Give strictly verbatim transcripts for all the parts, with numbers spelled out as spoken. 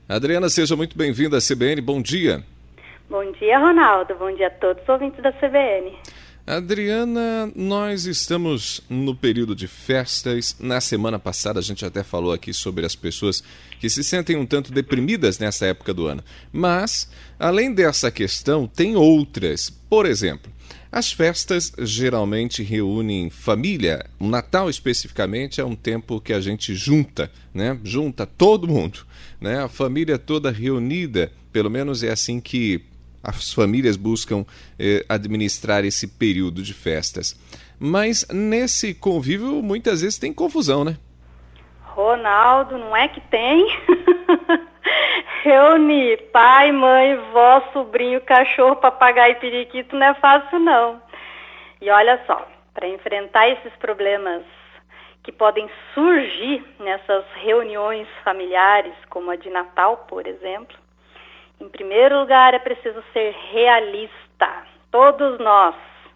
Adriana, seja muito bem-vinda à C B N, bom dia. Bom dia, Ronaldo, bom dia a todos os ouvintes da C B N. Adriana, nós estamos no período de festas. Na semana passada a gente até falou aqui sobre as pessoas que se sentem um tanto deprimidas nessa época do ano. Mas, além dessa questão, tem outras. Por exemplo, as festas geralmente reúnem família. O Natal, especificamente, é um tempo que a gente junta, né? Junta todo mundo, né? A família toda reunida, pelo menos é assim que as famílias buscam eh, administrar esse período de festas. Mas nesse convívio, muitas vezes tem confusão, né? Ronaldo, não é que tem? Reunir pai, mãe, vó, sobrinho, cachorro, papagaio e periquito não é fácil, não. E olha só, para enfrentar esses problemas que podem surgir nessas reuniões familiares, como a de Natal, por exemplo, em primeiro lugar, é preciso ser realista. Todos nós.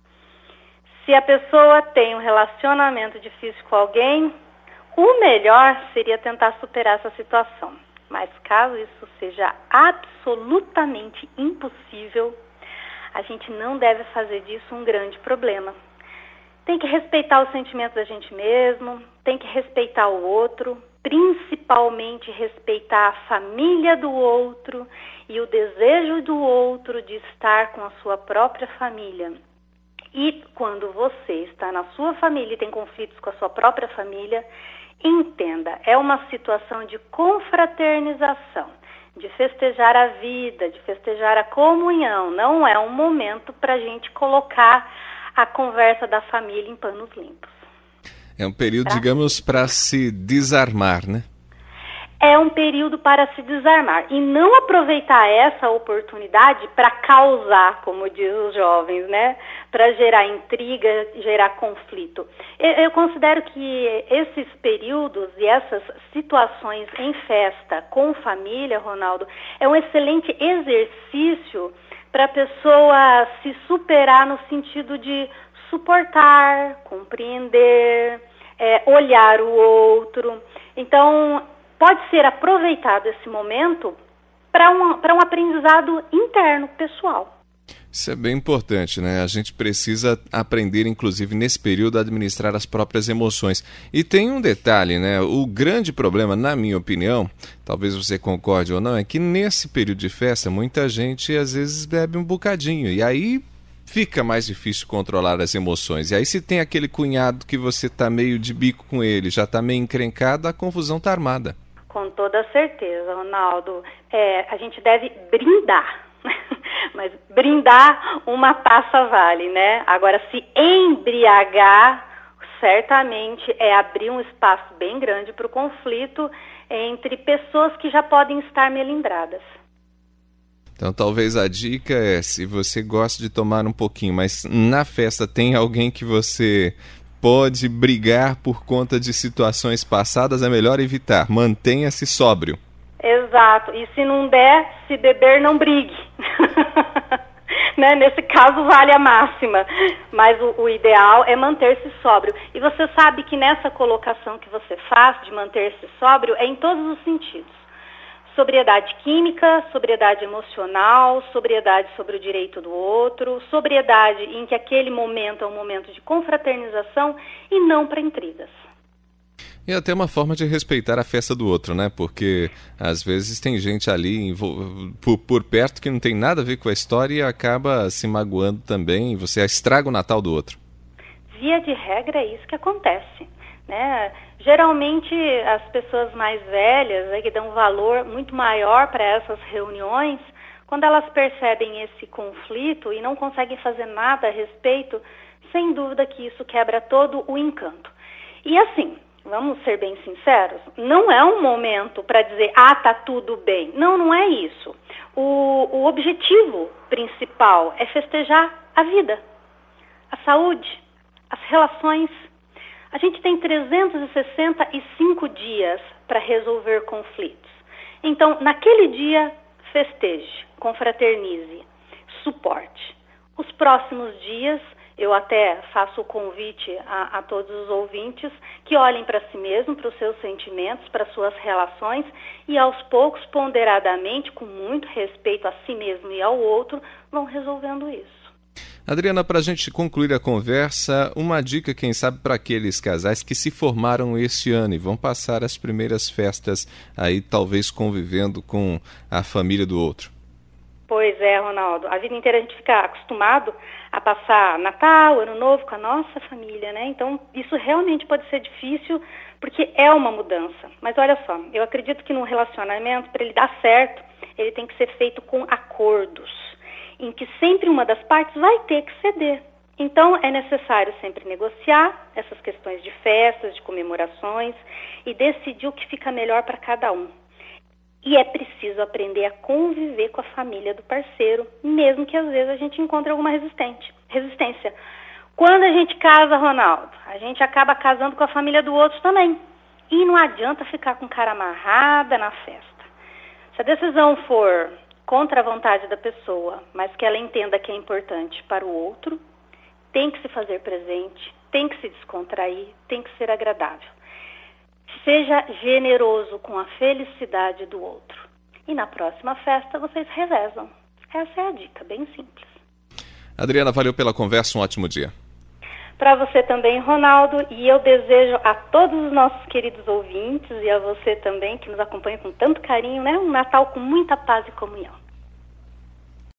Se a pessoa tem um relacionamento difícil com alguém, o melhor seria tentar superar essa situação. Mas caso isso seja absolutamente impossível, a gente não deve fazer disso um grande problema. Tem que respeitar os sentimentos da gente mesmo, tem que respeitar o outro, principalmente respeitar a família do outro e o desejo do outro de estar com a sua própria família. E quando você está na sua família e tem conflitos com a sua própria família, entenda, é uma situação de confraternização, de festejar a vida, de festejar a comunhão. Não é um momento para a gente colocar a conversa da família em panos limpos. É um período, pra... digamos, para se desarmar, né? É um período para se desarmar e não aproveitar essa oportunidade para causar, como diz os jovens, né? Para gerar intriga, gerar conflito. Eu, eu considero que esses períodos e essas situações em festa com família, Ronaldo, é um excelente exercício para a pessoa se superar no sentido de suportar, compreender, é, olhar o outro. Então, pode ser aproveitado esse momento para um, para um aprendizado interno, pessoal. Isso é bem importante, né? A gente precisa aprender, inclusive, nesse período, a administrar as próprias emoções. E tem um detalhe, né? O grande problema, na minha opinião, talvez você concorde ou não, é que nesse período de festa, muita gente, às vezes, bebe um bocadinho. E aí fica mais difícil controlar as emoções. E aí se tem aquele cunhado que você tá meio de bico com ele, já tá meio encrencado, a confusão tá armada. Com toda certeza, Ronaldo. É, a gente deve brindar. Mas brindar uma taça vale, né? Agora, se embriagar, certamente é abrir um espaço bem grande para o conflito entre pessoas que já podem estar melindradas. Então, talvez a dica é, se você gosta de tomar um pouquinho, mas na festa tem alguém que você pode brigar por conta de situações passadas, é melhor evitar. Mantenha-se sóbrio. Exato. E se não der, se beber, não brigue. Né? Nesse caso, vale a máxima. Mas o, o ideal é manter-se sóbrio. E você sabe que nessa colocação que você faz de manter-se sóbrio é em todos os sentidos. Sobriedade química, sobriedade emocional, sobriedade sobre o direito do outro, sobriedade em que aquele momento é um momento de confraternização e não para intrigas. E até uma forma de respeitar a festa do outro, né? Porque às vezes tem gente ali por, por perto que não tem nada a ver com a história e acaba se magoando também, você estraga o Natal do outro. Via de regra é isso que acontece, né? Geralmente as pessoas mais velhas, né, que dão um valor muito maior para essas reuniões, quando elas percebem esse conflito e não conseguem fazer nada a respeito, sem dúvida que isso quebra todo o encanto. E assim, vamos ser bem sinceros, não é um momento para dizer, ah, tá tudo bem. Não, não é isso. O, o objetivo principal é festejar a vida, a saúde, as relações. A gente tem trezentos e sessenta e cinco dias para resolver conflitos. Então, naquele dia, festeje, confraternize, suporte. Os próximos dias, Eu até faço o convite a, a todos os ouvintes que olhem para si mesmos, para os seus sentimentos, para as suas relações e aos poucos, ponderadamente, com muito respeito a si mesmo e ao outro, vão resolvendo isso. Adriana, para a gente concluir a conversa, uma dica, quem sabe, para aqueles casais que se formaram esse ano e vão passar as primeiras festas aí, talvez convivendo com a família do outro. Pois é, Ronaldo. A vida inteira a gente fica acostumado a passar Natal, Ano Novo com a nossa família, né? Então, isso realmente pode ser difícil, porque é uma mudança. Mas olha só, eu acredito que num relacionamento, para ele dar certo, ele tem que ser feito com acordos, em que sempre uma das partes vai ter que ceder. Então, é necessário sempre negociar essas questões de festas, de comemorações e decidir o que fica melhor para cada um. E é preciso aprender a conviver com a família do parceiro, mesmo que às vezes a gente encontre alguma resistente, resistência. Quando a gente casa, Ronaldo, a gente acaba casando com a família do outro também. E não adianta ficar com cara amarrada na festa. Se a decisão for contra a vontade da pessoa, mas que ela entenda que é importante para o outro, tem que se fazer presente, tem que se descontrair, tem que ser agradável. Seja generoso com a felicidade do outro. E na próxima festa vocês revezam. Essa é a dica, bem simples. Adriana, valeu pela conversa, um ótimo dia. Para você também, Ronaldo, e eu desejo a todos os nossos queridos ouvintes e a você também, que nos acompanha com tanto carinho, né? Um Natal com muita paz e comunhão.